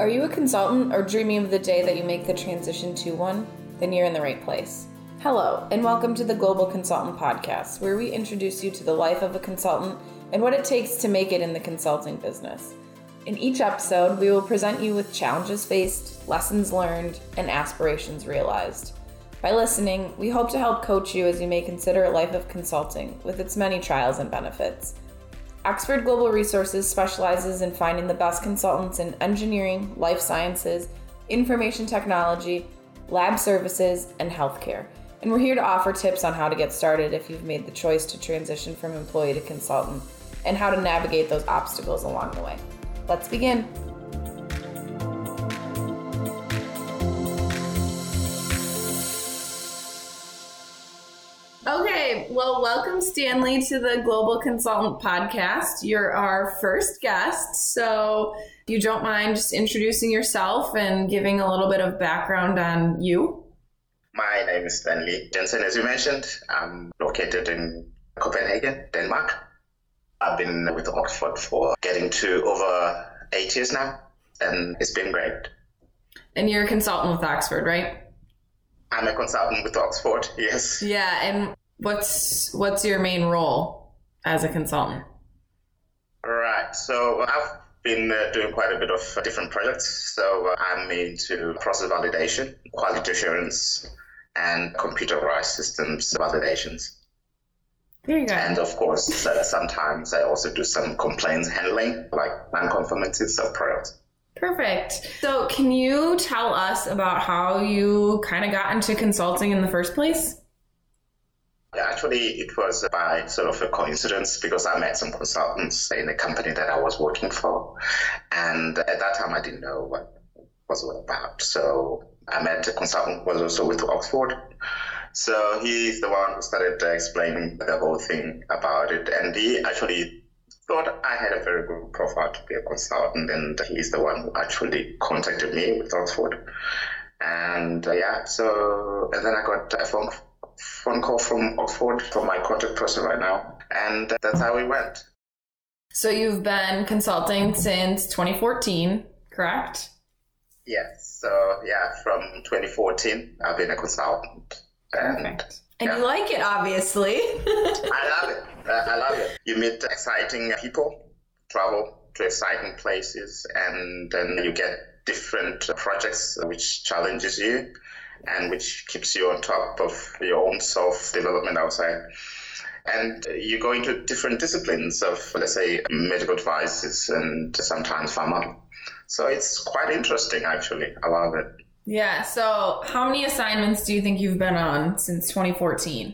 Are you a consultant or dreaming of the day that you make the transition to one? Then you're in the right place. Hello, and welcome to the Global Consultant Podcast, where we introduce you to the life of a consultant and what it takes to make it in the consulting business. In each episode, we will present you with challenges faced, lessons learned, and aspirations realized. By listening, we hope to help coach you as you may consider a life of consulting with its many trials and benefits. Oxford Global Resources specializes in finding the best consultants in engineering, life sciences, information technology, lab services, and healthcare. And we're here to offer tips on how to get started if you've made the choice to transition from employee to consultant, and how to navigate those obstacles along the way. Let's begin. Okay, well, welcome, Stanley, to the Global Consultant Podcast. You're our first guest, so if you don't mind just introducing yourself and giving a little bit of background on you. My name is Stanley Jensen, as you mentioned. I'm located in Copenhagen, Denmark. I've been with Oxford for getting to over 8 years now, and it's been great. And you're a consultant with Oxford, right? I'm a consultant with Oxford, yes. Yeah, and what's your main role as a consultant? Right, so I've been doing quite a bit of different projects. So I'm into process validation, quality assurance, and computerized systems validations. Very good. And of course, sometimes I also do some complaints handling, like non-conformances of products. Perfect. So can you tell us about how you kind of got into consulting in the first place? Yeah, actually, it was by sort of a coincidence because I met some consultants in a company that I was working for. And at that time, I didn't know what it was all about. So I met a consultant who was also with Oxford. So he's the one who started explaining the whole thing about it. And he actually thought I had a very good profile to be a consultant. And he's the one who actually contacted me with Oxford. And and then I got a phone call from Oxford for my contact person right now. And that's how we went. So you've been consulting since 2014, correct? Yes. So from 2014, I've been a consultant. Perfect. And you like it, obviously. I love it. You meet exciting people, travel to exciting places, and then you get different projects which challenges you and which keeps you on top of your own self-development outside. And you go into different disciplines of, let's say, medical devices and sometimes pharma. So it's quite interesting, actually. I love it. Yeah. So how many assignments do you think you've been on since 2014?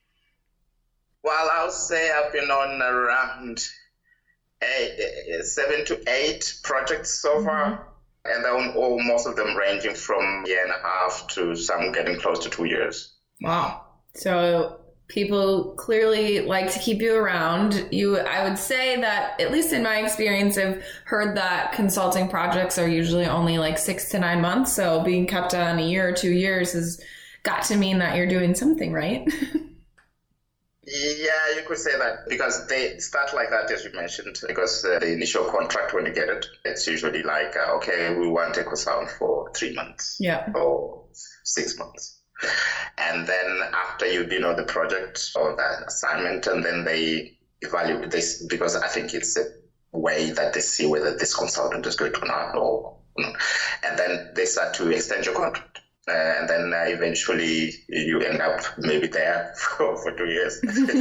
Well, I would say I've been on around 7 to 8 projects so far. And most of them ranging from a year and a half to some getting close to 2 years. Wow. So people clearly like to keep you around. I would say that, at least in my experience, I've heard that consulting projects are usually only like 6 to 9 months. So being kept on a year or 2 years has got to mean that you're doing something right. Yeah, you could say that because they start like that, as you mentioned, because the initial contract, when you get it, it's usually like, okay, we want a consultant for 3 months or 6 months. And then after you've been on the project or that assignment, and then they evaluate this, because I think it's a way that they see whether this consultant is good or not, and then they start to extend your contract. And then eventually you end up maybe there for 2 years.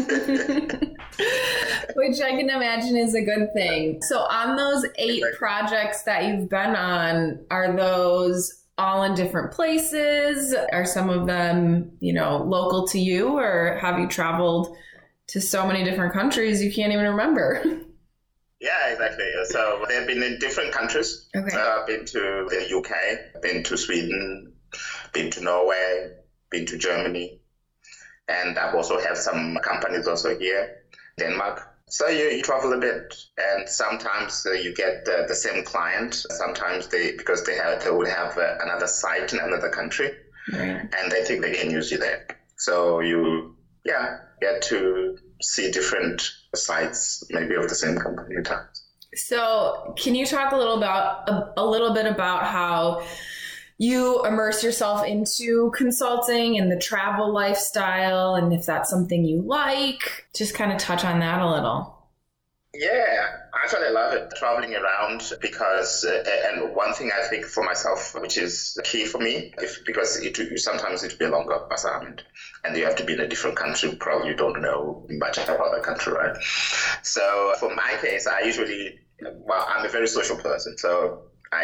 Which I can imagine is a good thing. So on those 8 projects that you've been on, are those all in different places? Are some of them, local to you, or have you traveled to so many different countries you can't even remember? Yeah, exactly. So they've been in different countries. Okay. So I've been to the UK, been to Sweden, been to Norway, been to Germany, and I've also had some companies also here, Denmark. So you travel a bit, and sometimes you get the same client. Sometimes because they will have another site in another country, right, and they think they can use you there. So you get to see different sites, maybe of the same company at times. So can you talk a little bit about how you immerse yourself into consulting and the travel lifestyle, and if that's something you like? Just kind of touch on that a little. Yeah, actually I love it, traveling around, because, and one thing I think for myself, which is key for me, because sometimes it will be a longer assignment and you have to be in a different country, probably you don't know much about the country, right? So for my case, I'm a very social person, so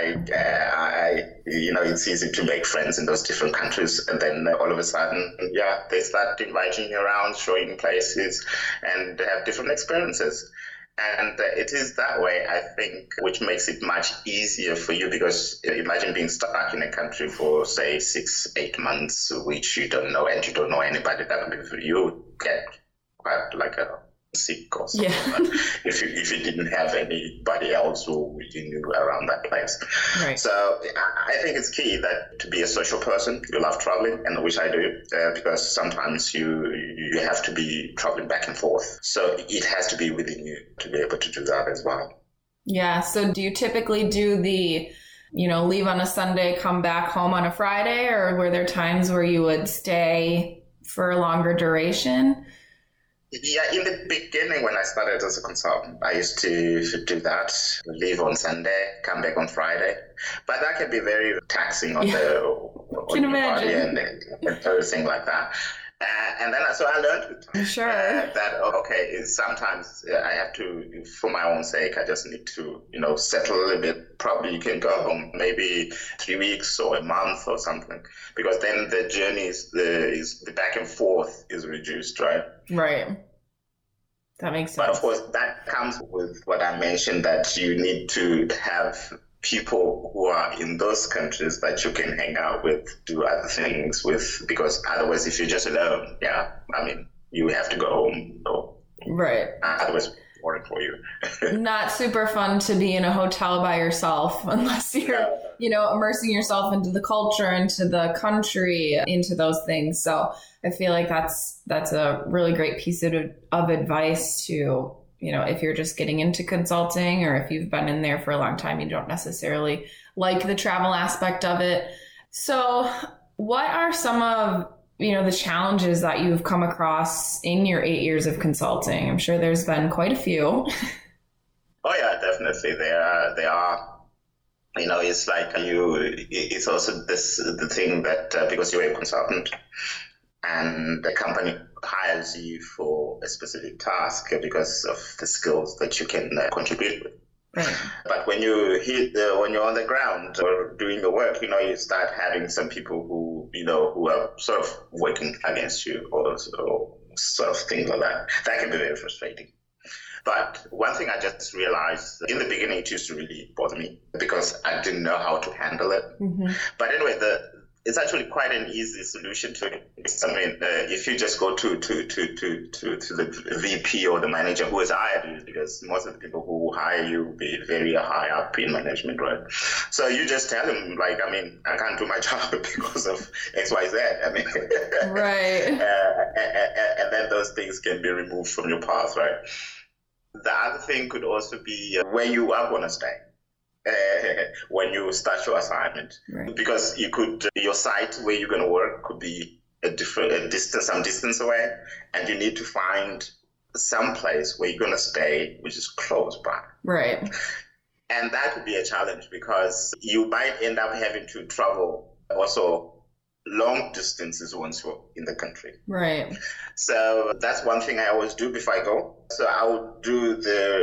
it's easy to make friends in those different countries, and then all of a sudden, they start inviting you around, showing places, and have different experiences. And it is that way, I think, which makes it much easier for you, because imagine being stuck in a country for, say, 6-8 months, which you don't know, and you don't know anybody. That would be for you get quite like a sick or something. Yeah. if you didn't have anybody else who you knew around that place. Right. So I think it's key that to be a social person, you love traveling, and which I do, because sometimes you have to be traveling back and forth. So it has to be within you to be able to do that as well. Yeah. So do you typically do the, leave on a Sunday, come back home on a Friday, or were there times where you would stay for a longer duration? Yeah, in the beginning when I started as a consultant, I used to do that, leave on Sunday, come back on Friday. But that can be very taxing on your body and everything like that. And then so I learned with time that, sometimes I have to, for my own sake, I just need to, settle a little bit. Probably you can go home maybe 3 weeks or a month or something, because then the journey is the back and forth is reduced, right? Right. That makes sense. But of course, that comes with what I mentioned, that you need to have people who are in those countries that you can hang out with, do other things with, because otherwise if you're just alone, you have to go home. Right. Otherwise it's boring for you. Not super fun to be in a hotel by yourself unless you're, immersing yourself into the culture, into the country, into those things. So I feel like that's a really great piece of advice to, if you're just getting into consulting, or if you've been in there for a long time, you don't necessarily like the travel aspect of it. So what are some of, the challenges that you've come across in your 8 years of consulting? I'm sure there's been quite a few. Oh yeah, definitely. There are. It's like it's also the thing that because you're a consultant and the company hires you for a specific task because of the skills that you can contribute with. Right. But when you're on the ground or doing the work, you start having some people who are sort of working against you or sort of things like that. That can be very frustrating. But one thing I just realized, in the beginning it used to really bother me because I didn't know how to handle it. Mm-hmm. But anyway, it's actually quite an easy solution to it. If you just go to the VP or the manager who has hired you, because most of the people who hire you will be very high up in management, right? So you just tell them, I can't do my job because of X, Y, Z. Right. And then those things can be removed from your path, right? The other thing could also be where you are going to stay. When you start your assignment, right. Because your site where you're going to work could be some distance away, and you need to find some place where you're going to stay which is close by. Right. And that could be a challenge because you might end up having to travel also long distances once you're in the country. Right. So that's one thing I always do before I go. So I would do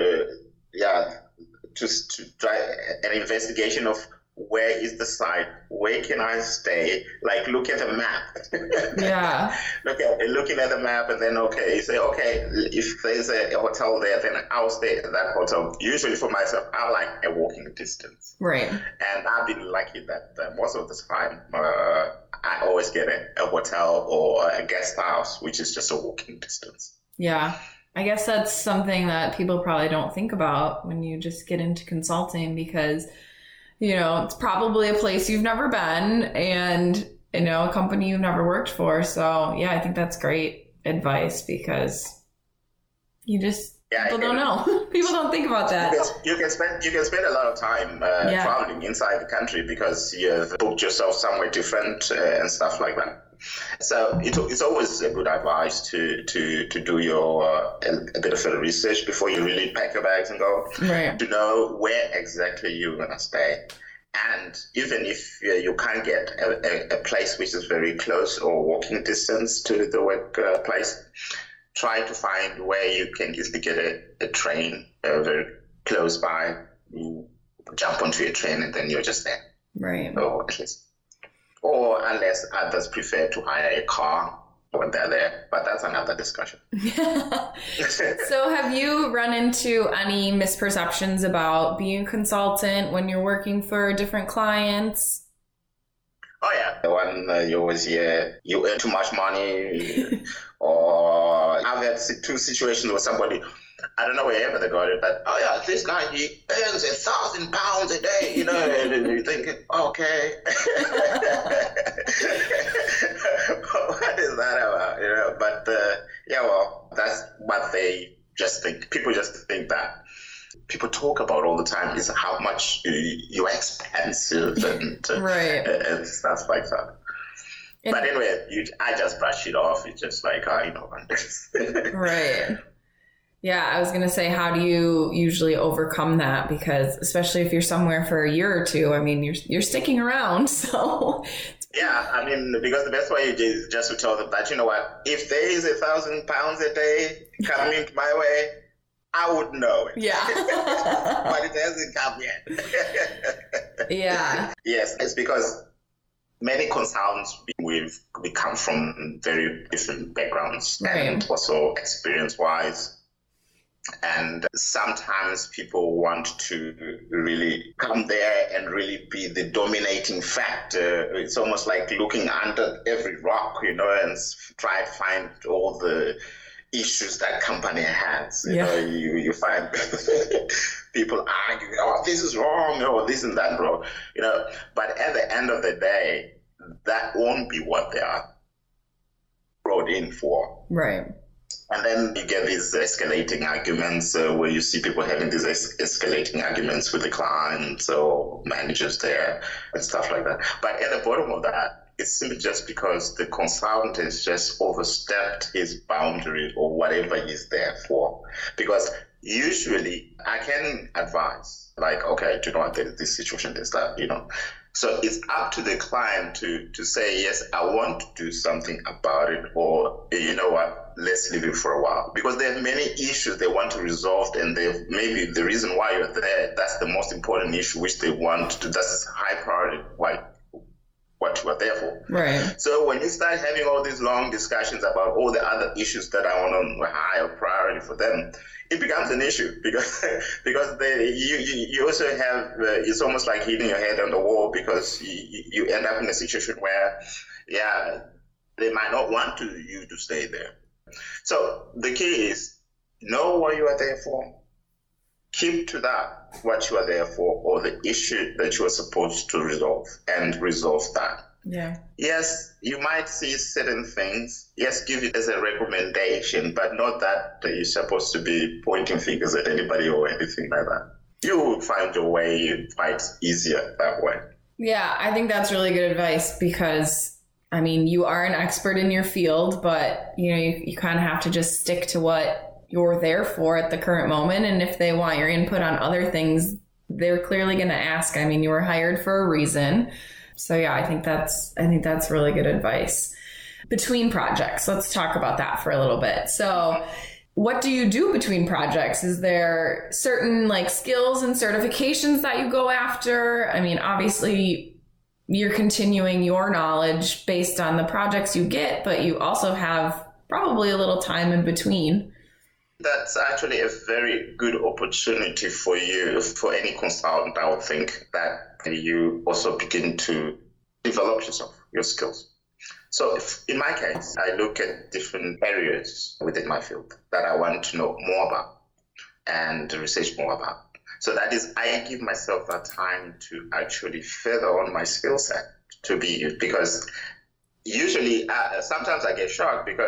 just to try an investigation of where is the site, where can I stay, look at the map. Yeah. Looking at the map, and then you say, if there's a hotel there, then I'll stay at that hotel. Usually for myself, I like a walking distance. Right. And I've been lucky that most of the time I always get a hotel or a guest house, which is just a walking distance. Yeah. I guess that's something that people probably don't think about when you just get into consulting, because, it's probably a place you've never been and, a company you've never worked for. So yeah, I think that's great advice, because you just Yeah, people don't know. People don't think about that. You can spend a lot of time traveling inside the country because you've booked yourself somewhere different and stuff like that. So it's always a good advice to do your a bit of research before you really pack your bags and go. Right. To know where exactly you're gonna stay. And even if you can't get a place which is very close or walking distance to the workplace, try to find where you can easily get a train very close by. You jump onto a train and then you're just there. Right. Or unless others prefer to hire a car when they're there, but that's another discussion. So have you run into any misperceptions about being a consultant when you're working for different clients? Oh yeah, the one you always hear, you earn too much money, or I've had two situations where somebody, I don't know wherever they got it, but oh yeah, this guy, he earns £1,000 a day, you know, and you think, okay, what is that about, you know? But yeah, well, that's what they just think. People just think that. People talk about all the time is how much you're expensive and and stuff like that. But anyway, I just brush it off. It's just like, I know. Right. Yeah, I was going to say, how do you usually overcome that? Because especially if you're somewhere for a year or two, I mean, you're sticking around, so. Yeah, I mean, because the best way is just to tell them that, you know what, if there is £1,000 a day coming my way, I would know it. Yeah. But it hasn't come yet. Yeah. Yes, it's because many consultants, we come from very different backgrounds and also experience-wise. And sometimes people want to really come there and really be the dominating factor. It's almost like looking under every rock, you know, and try to find all the issues that company has. You know, you find people arguing, oh, this is wrong, or this and that wrong, you know. But at the end of the day, that won't be what they are brought in for. Right. And then you get these escalating arguments where you see people having these escalating arguments with the clients or managers there and stuff like that. But at the bottom of that, it's simply just because the consultant has just overstepped his boundary or whatever he's there for. Because usually I can advise, like, okay, do you know what, there's this situation, there's that, you know. So it's up to the client to say, yes, I want to do something about it, or, you know what, let's leave it for a while. Because there are many issues they want to resolve, and maybe the reason why you're there, that's the most important issue which they want to, that's high priority, what you are there for. Right. So when you start having all these long discussions about all the other issues that are on higher priority for them, it becomes an issue because you also have it's almost like hitting your head on the wall, because you end up in a situation where they might not want you to stay there. So the key is know what you are there for. Keep to that, what you are there for, or the issue that you are supposed to resolve, and resolve that. Yeah. Yes, you might see certain things. Yes, give it as a recommendation, but not that you're supposed to be pointing fingers at anybody or anything like that. You will find your way quite easier that way. Yeah, I think that's really good advice, because I mean, you are an expert in your field, but you know, you kind of have to just stick to what you're there for at the current moment. And if they want your input on other things, they're clearly going to ask. I mean, you were hired for a reason. So yeah, I think that's really good advice. Between projects, let's talk about that for a little bit. So what do you do between projects? Is there certain like skills and certifications that you go after? I mean, obviously you're continuing your knowledge based on the projects you get, but you also have probably a little time in between. That's actually a very good opportunity for you, for any consultant, I would think, that you also begin to develop your skills. So in my case, I look at different areas within my field that I want to know more about and research more about. So that is, I give myself that time to actually further on my skill set because usually sometimes I get shocked because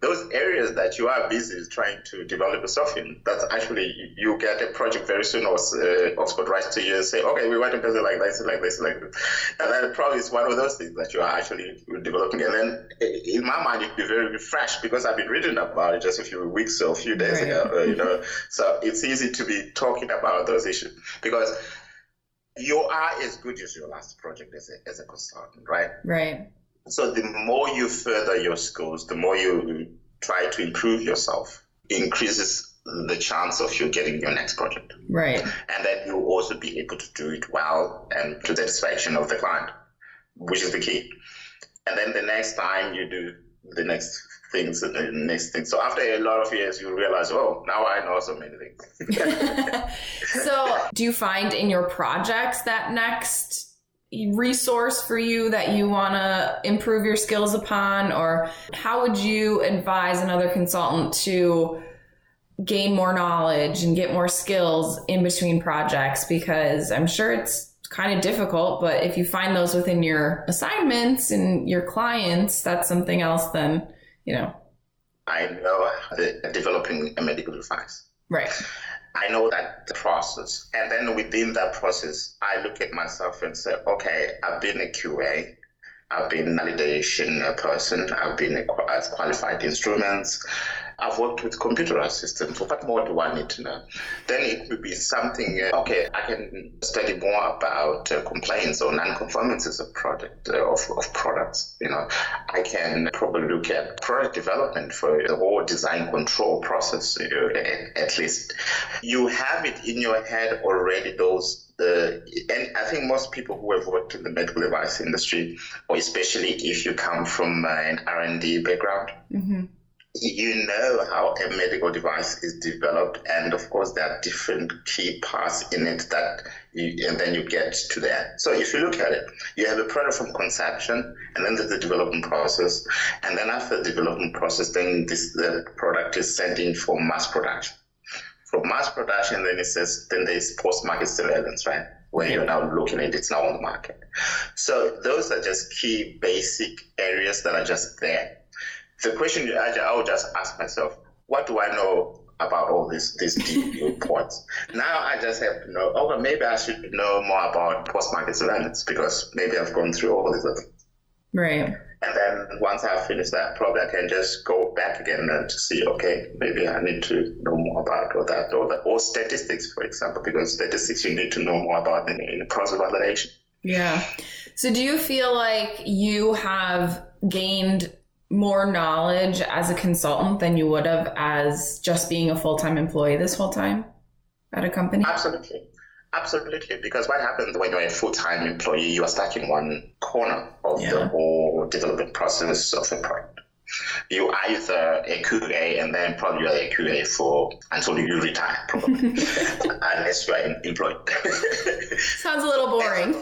those areas that you are busy trying to develop yourself in, that's actually, you get a project very soon, or Oxford writes to you and say, okay, we want to build it like this, like this, like this. And then probably it's one of those things that you are actually developing. And then in my mind, it'd be very fresh because I've been reading about it just a few weeks or a few days ago, So it's easy to be talking about those issues because you are as good as your last project as a consultant, right? Right. So the more you further your skills, the more you try to improve yourself, increases the chance of you getting your next project. Right. And then you'll also be able to do it well and to the satisfaction of the client, which is the key. And then the next time you do the next things and the next thing. So after a lot of years, you realize, oh, now I know so many things. So do you find in your projects that next resource for you that you want to improve your skills upon? Or how would you advise another consultant to gain more knowledge and get more skills in between projects? Because I'm sure it's kind of difficult, but if you find those within your assignments and your clients, that's something else then, I know developing a medical device. Right. I know that the process. And then within that process, I look at myself and say, okay, I've been a QA. I've been a validation person. I've been as qualified instruments. I've worked with computer systems. What more do I need to know? Then it would be something, okay, I can study more about complaints or non-conformances of products. I can probably look at product development for the whole design control process, at least. You have it in your head already, and I think most people who have worked in the medical device industry, or especially if you come from an R&D background, mm-hmm. You know how a medical device is developed, and of course there are different key parts in it and then you get to that. So if you look at it, you have a product from conception, and then there's the development process, and then after the development process, then the product is sent in for mass production. From mass production, then there's post-market surveillance, right? Where you're now looking at it's now on the market. So those are just key basic areas that are just there. The question I would just ask myself, what do I know about all these deep points? Now I just have to know, maybe I should know more about post-market surveillance because maybe I've gone through all these other things. Right. And then once I've finished that, probably I can just go back again and to see, okay, maybe I need to know more about or statistics, for example, because statistics you need to know more about in the process of validation. Yeah. So do you feel like you have gained more knowledge as a consultant than you would have as just being a full-time employee this whole time at a company? Absolutely. Because what happens when you're a full-time employee, you are stuck in one corner of the whole development process of a product. You are either a QA and then probably you are a QA until you retire, probably, unless you are employed. Sounds a little boring.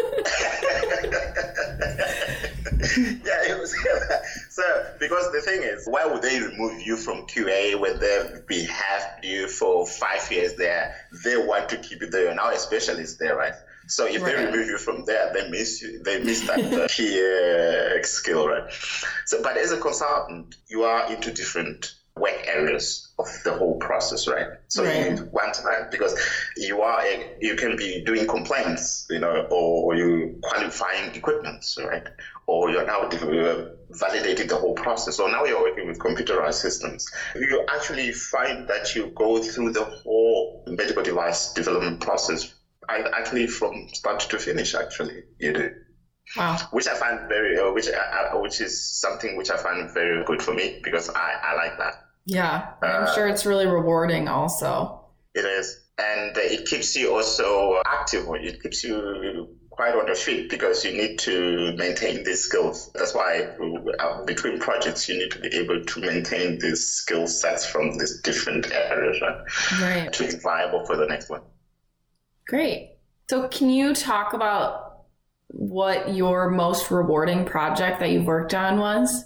Yeah, it was. So, because the thing is, why would they remove you from QA when they've behaved you for 5 years there? They want to keep you there. Now a specialist there, right? So if they remove you from there, they miss that key skill, right? So, but as a consultant, you are into different work areas of the whole process, right? So you need one time because you can be doing complaints, or you qualifying equipment, right? Or you're now validating the whole process. So now you're working with computerized systems. You actually find that you go through the whole medical device development process. Actually, from start to finish, actually, you do. Wow. Which I find which is something which I find very good for me because I like that. Yeah, I'm sure it's really rewarding also. It is. And it keeps you also active. It keeps you quite on your feet because you need to maintain these skills. That's why between projects, you need to be able to maintain these skill sets from these different areas, right? To be viable for the next one. Great. So can you talk about what your most rewarding project that you've worked on was?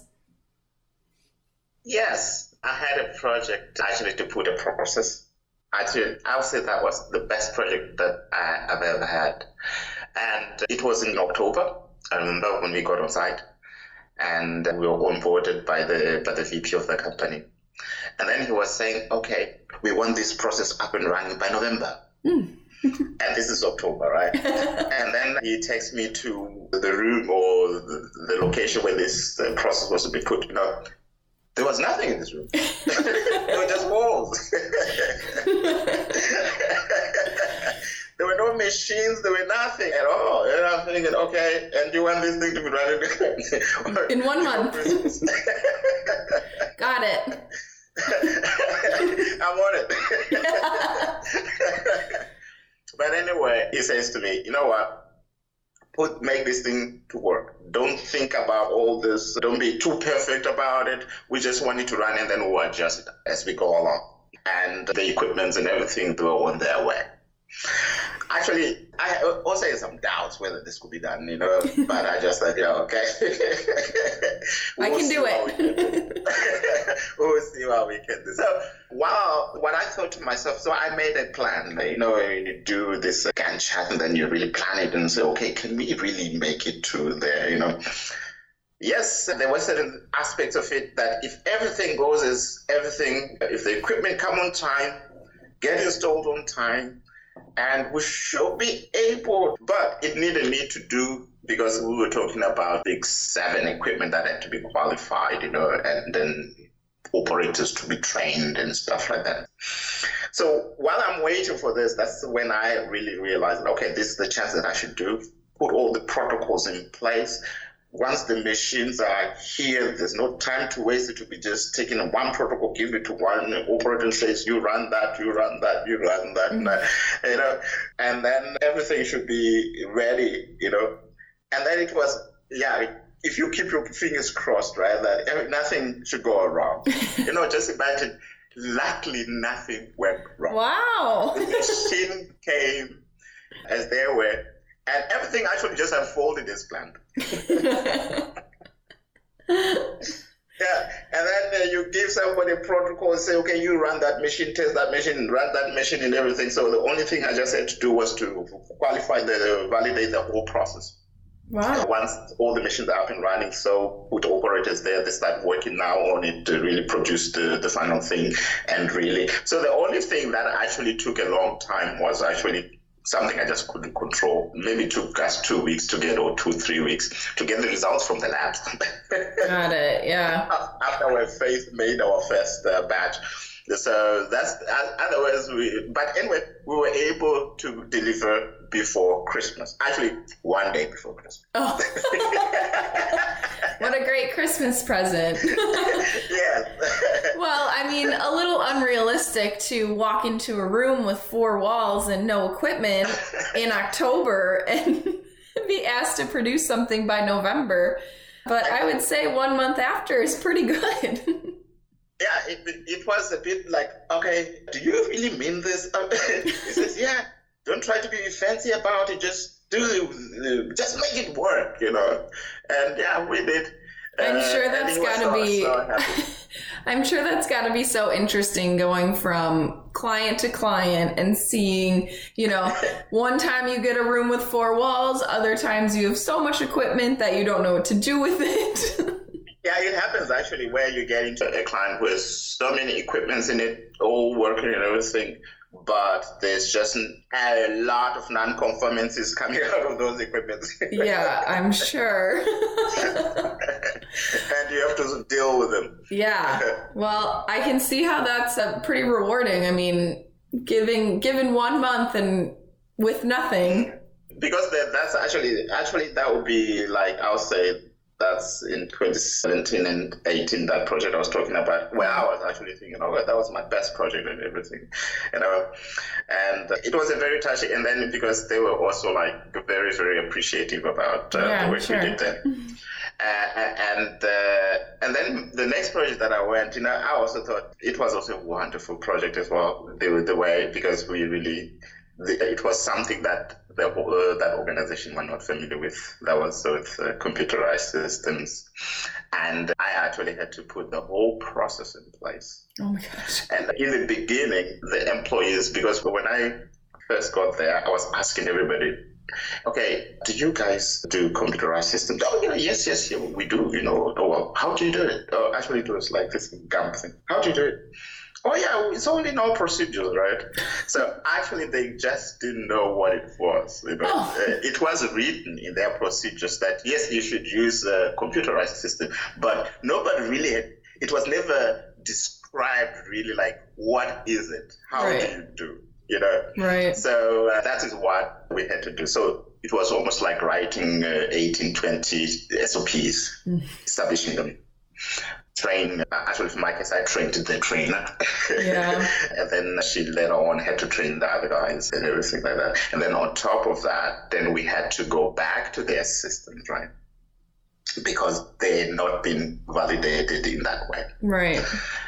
Yes, I had a project actually to put a process. Actually, I would say that was the best project that I've ever had. And it was in October. I remember when we got on site. and we were onboarded by the VP of the company. And then he was saying, okay, we want this process up and running by November. And this is October, right? And then he takes me to the room or the location where this process was to be put. There was nothing in this room. There were just walls. There were no machines. There were nothing at all. And I'm thinking, okay, and you want this thing to be running in 1 month? Got it. I'm on it. But anyway, he says to me, you know what? Make this thing to work. Don't think about all this. Don't be too perfect about it. We just want it to run, and then we'll adjust it as we go along. And the equipment and everything, they were on their way. Actually, I also had some doubts whether this could be done, but I just thought, okay. I can do it. We'll see what we can do. So, what I thought to myself, so I made a plan, you do this Gantt chart and then you really plan it and say, okay, can we really make it to there, Yes, there were certain aspects of it that if everything goes if the equipment come on time, get installed on time, and we should be able, but it needed me to do, because we were talking about big 7 equipment that had to be qualified, and then operators to be trained and stuff like that. So while I'm waiting for this, that's when I really realized, okay, this is the chance that I should put all the protocols in place. Once the machines are here, there's no time to waste. It will be just taking one protocol, give it to one operator and says, you run that, you run that, you run that, and then everything should be ready, And then it was, if you keep your fingers crossed, right, that nothing should go wrong. Just imagine, luckily nothing went wrong. Wow. The machine came as they were. And everything actually just unfolded as planned. And then you give somebody a protocol and say, okay, you run that machine, test that machine, run that machine and everything. So the only thing I just had to do was to validate the whole process. Wow. Once all the machines are up and running, so with operators there, they start working now on it to really produce the final thing. So the only thing that actually took a long time was actually something I just couldn't control. Maybe it took us 2 weeks to get, or 2-3 weeks to get the results from the labs. Got it, yeah. After we made our first batch. So that's, otherwise but anyway, we were able to deliver before Christmas. Actually, 1 day before Christmas. Oh. What a great Christmas present. Yes. Well, I mean, a little unrealistic to walk into a room with 4 walls and no equipment in October and be asked to produce something by November. But I would say 1 month after is pretty good. Yeah, it was a bit like, okay, do you really mean this? He says, yeah, don't try to be fancy about it. Just make it work, And yeah, we did. I'm sure that's got to be. I'm sure that's got to be so interesting going from client to client and seeing, one time you get a room with 4 walls, other times you have so much equipment that you don't know what to do with it. Yeah, it happens actually where you get into a client with so many equipments in it, all working and everything, but there's just a lot of non-conformances coming out of those equipments. Yeah, I'm sure. And you have to deal with them. Yeah. Well, I can see how that's pretty rewarding. I mean, given 1 month and with nothing. Because that's actually that would be like, I'll say, that's in 2017 and 18, that project I was talking about, where I was actually thinking, that was my best project and everything, and it was a very touching, and then because they were also like very, very appreciative about the work we did then. And then the next project that I went, I also thought it was also a wonderful project as well, the way, because we really, it was something that that organization were not familiar with. That was with computerized systems. And I actually had to put the whole process in place. Oh my gosh. And in the beginning, the employees, because when I first got there, I was asking everybody, okay, do you guys do computerized systems? Oh, yeah, yes, we do, Oh, well, how do you do it? Oh, actually, it was like this GAMP thing. How do you do it? Oh, yeah, it's only no procedures, right? So actually, they just didn't know what it was. It was written in their procedures that, yes, you should use a computerized system, but nobody really it was never described really like, what is it? How do you do? Right. So that is what we had to do. So it was almost like writing 1820 SOPs, establishing them. Actually, for my case, I trained the trainer. Yeah. And then she later on had to train the other guys and everything like that. And then on top of that, then we had to go back to their systems, right? Because they had not been validated in that way. Right.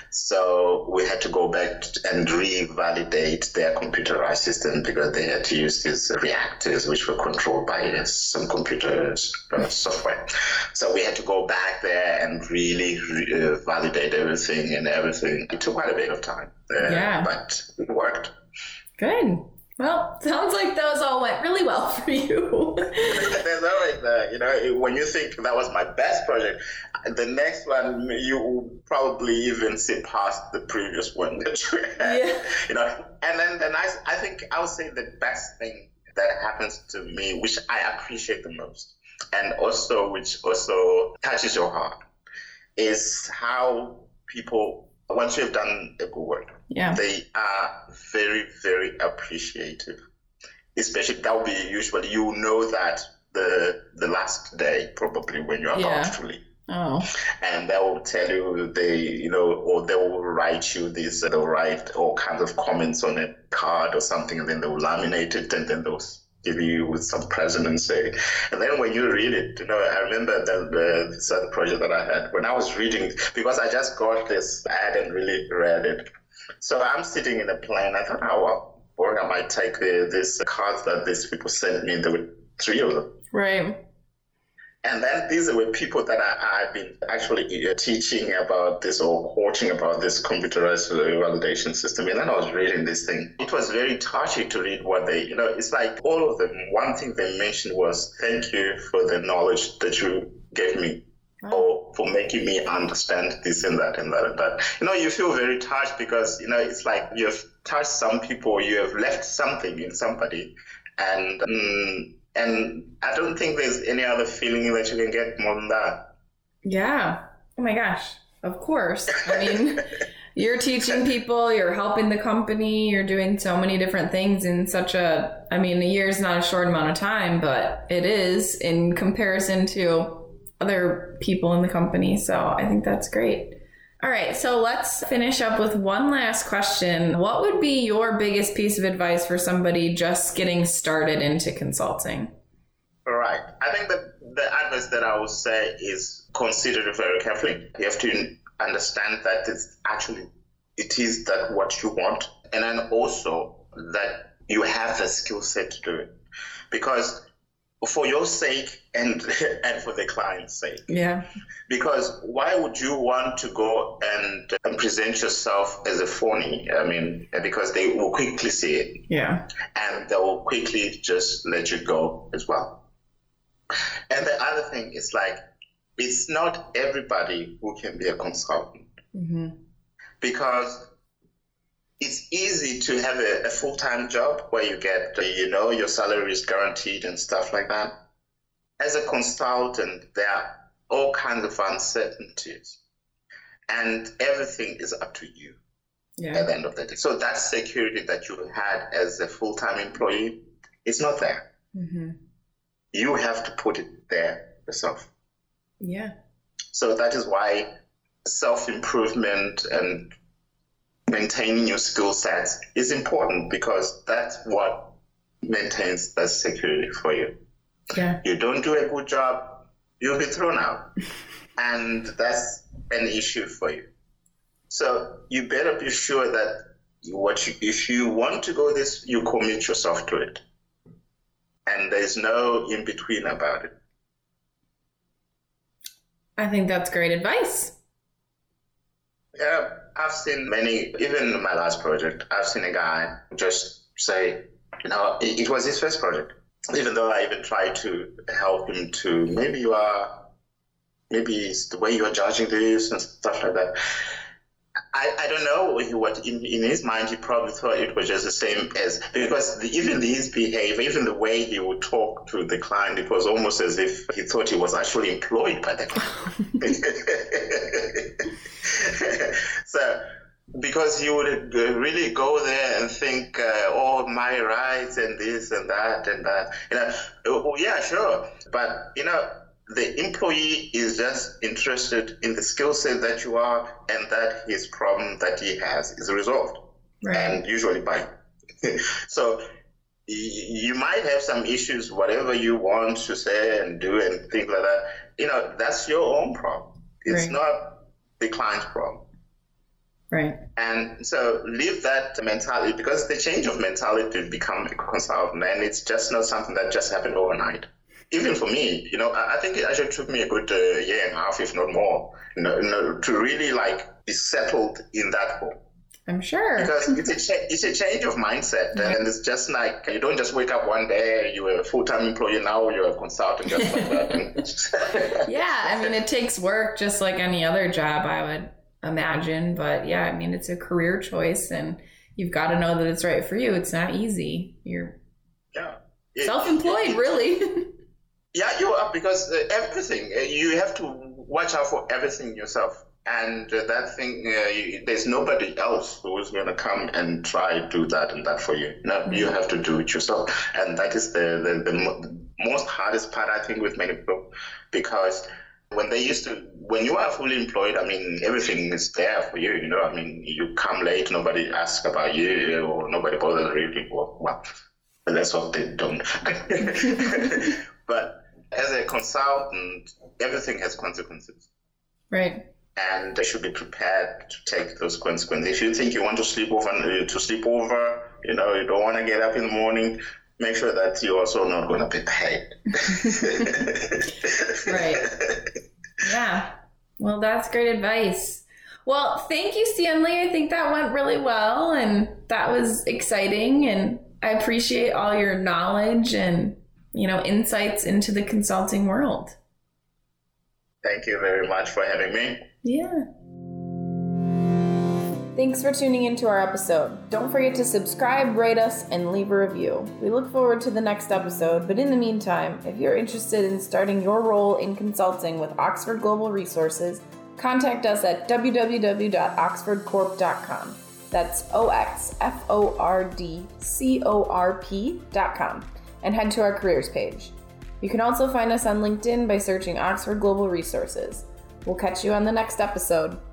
So we had to go back and revalidate their computerized system because they had to use these reactors which were controlled by some computer software. So we had to go back there and really validate everything and everything. It took quite a bit of time, but it worked. Good. Well, sounds like those all went really well for you. There's always when you think that was my best project, the next one you will probably even surpass the previous one that you had. And then I think I would say the best thing that happens to me, which I appreciate the most, and also which also touches your heart, is how people, once you've done a good work, they are very, very appreciative. Especially that will be usually, that the last day probably when you're about to leave. Oh. And they will tell you, or they will write you this, they'll write all kinds of comments on a card or something, and then they'll laminate it, and then they'll give you with some present and say. And then when you read it, I remember this other project that I had, when I was reading, because I just got this, I hadn't really read it. So I'm sitting in a plane, I thought, boring, I might take these cards that these people sent me. There were 3 of them. Right. And then these were people that I've been actually teaching about this or coaching about this computerized validation system. And then I was reading this thing. It was very touching to read what they, it's like all of them. One thing they mentioned was, thank you for the knowledge that you gave me, or for making me understand this and that and that and that. You feel very touched because, it's like you've touched some people, you have left something in somebody. And I don't think there's any other feeling that you can get more than that. Yeah. Oh my gosh. Of course. I mean, you're teaching people, you're helping the company, you're doing so many different things in a year is not a short amount of time, but it is in comparison to other people in the company. So I think that's great. All right, so let's finish up with one last question. What would be your biggest piece of advice for somebody just getting started into consulting? All right. I think that the advice that I would say is consider it very carefully. You have to understand that it is that what you want, and then also that you have the skill set to do it. Because for your sake and for the client's sake. Yeah. Because why would you want to go and present yourself as a phony? Because they will quickly see it. Yeah. And they will quickly just let you go as well. And the other thing is it's not everybody who can be a consultant. Mm-hmm. Because it's easy to have a full-time job where you get, your salary is guaranteed and stuff like that. As a consultant, there are all kinds of uncertainties. And everything is up to you at the end of the day. So that security that you had as a full-time employee is not there. Mm-hmm. You have to put it there yourself. Yeah. So that is why self-improvement and maintaining your skill sets is important, because that's what maintains that security for you. Yeah. You don't do a good job, you'll be thrown out. And that's an issue for you. So you better be sure that if you want to go this, you commit yourself to it. And there's no in between about it. I think that's great advice. Yeah, I've seen many, even in my last project, I've seen a guy just say, it was his first project. even though I even tried to help him to, maybe it's the way you are judging this and stuff like that. I don't know what in his mind he probably thought it was just the same as, because even his behavior, even the way he would talk to the client, it was almost as if he thought he was actually employed by the client. So, because he would really go there and think, oh, my rights and this and that and that. Oh, yeah, sure. But, the employee is just interested in the skill set that you are, and that his problem that he has is resolved. Right. And usually by. So you might have some issues, whatever you want to say and do and things like that. That's your own problem. It's not the client's problem. Right. And so leave that mentality, because the change of mentality to become a consultant, and it's just not something that just happened overnight. Even for me, I think it actually took me a good year and a half, if not more, to really be settled in that role. I'm sure. Because it's a change of mindset, and it's just like you don't just wake up one day, you're a full-time employee, now you're a consultant, just like that. Yeah, it takes work just like any other job, I would imagine. But yeah, it's a career choice, and you've got to know that it's right for you. It's not easy. You're self-employed, really. Yeah, you are, because everything, you have to watch out for everything yourself. And that thing, there's nobody else who is going to come and try to do that and that for you. No, you have to do it yourself. And that is the most hardest part, I think, with many people. Because when you are fully employed, everything is there for you, you come late, nobody asks about you, or nobody bothers really. Well, that's what they don't. But as a consultant, everything has consequences. Right. And they should be prepared to take those consequences. If you think you want to sleep over, you don't want to get up in the morning, make sure that you're also not going to be paid. Right. Yeah. Well, that's great advice. Well, thank you, Stanley. I think that went really well, and that was exciting, and I appreciate all your knowledge and insights into the consulting world. Thank you very much for having me. Yeah. Thanks for tuning into our episode. Don't forget to subscribe, rate us, and leave a review. We look forward to the next episode, but in the meantime, if you're interested in starting your role in consulting with Oxford Global Resources, contact us at www.oxfordcorp.com. That's oxfordcorp.com. And head to our careers page. You can also find us on LinkedIn by searching Oxford Global Resources. We'll catch you on the next episode.